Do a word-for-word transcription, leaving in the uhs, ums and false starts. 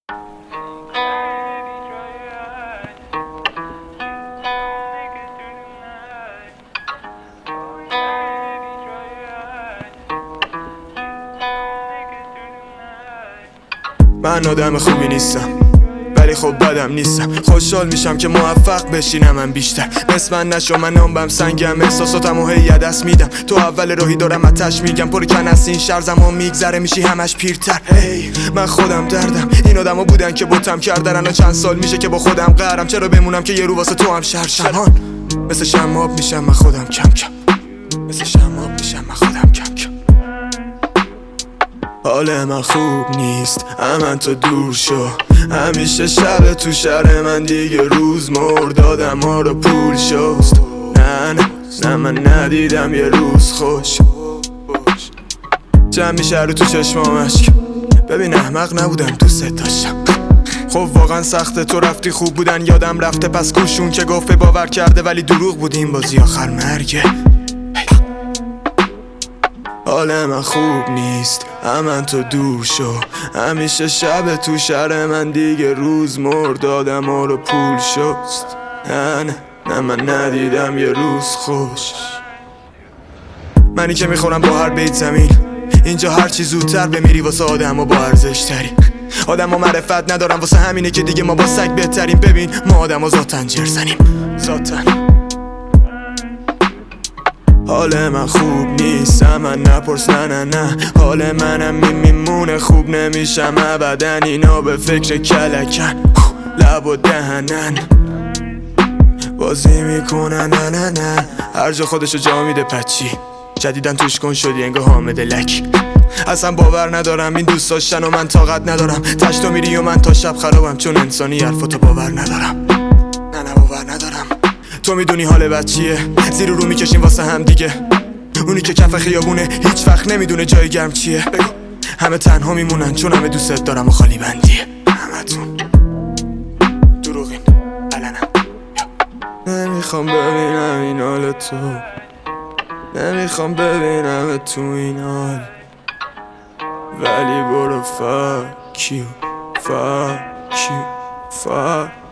من آدم خوبی نیستم ولی خب بدم نیستم. خوشحال میشم که موفق بشینم من بیشتر. مثل من نشو من نامبم سنگم، احساساتم و هی دست میدم. تو اول راهی دارم اتش میگم پر کن از این شهر، زمان میگذره میشی همش پیرتر. هی من خودم دردم، این آدما بودن که بوتم کردن. الان چند سال میشه که با خودم قهرم، چرا بمونم که یه رو واسه تو هم شرشم. مثل شماب میشم من خودم کم کم، مثل شماب میشم من خودم کم کم. حال من خوب نیست امن تو دور شو، همیشه شب تو شهر من دیگه روز مرد، آدم ها رو پول شست. نه نه نه من ندیدم یه روز خوش. جمع میشه رو تو چشمام اشک، ببین احمق نبودم دوست داشتم. خب واقعا سخته، تو رفتی خوب بودن یادم رفته، پس کوشون که گفته باور کرده ولی دروغ بود، این بازی آخر مرگه. حال من خوب نیست امن تو دور شو، همیشه شب تو شهر من دیگه روز مرد، آدم ها رو پول شست. نه نه نه من ندیدم یه روز خوش. منی که میخورم با هر بیت زمین، اینجا هرچی زودتر بمیری واسه آدم ها با ارزش ترین. آدم ها معرفت ندارم واسه همینه که دیگه ما با سگ بهتریم. ببین ما آدم ها ذاتن جرزنیم ذاتن. حال من خوب نیست من نپرس نه نه نه، حال منم می میمونه خوب نمیشم ابدن. اینا به فکر کلکن لب و دهنن بازی میکنن نه نه نه، هر جا خودشو جا میده پچی، جدیدن توش کن شدی انگاه حامد لک. اصلا باور ندارم این دوست داشتن و من طاقت ندارم، تشتا میری و من تا شب خرابم چون انسانی حرفاتو باور ندارم. نه نه باور ندارم. تو میدونی حال بچیه، زیر رو میکشیم واسه هم دیگه. اونی که کف خیابونه هیچ وقت نمیدونه جای گرم چیه. بگو همه تنها میمونن چون همه دوست دارم و خالی بندیه. همتون دروغین علنم. نمیخوام ببینم این حال تو، نمیخوام ببینم تو این حال، ولی برو fuck you fuck you fuck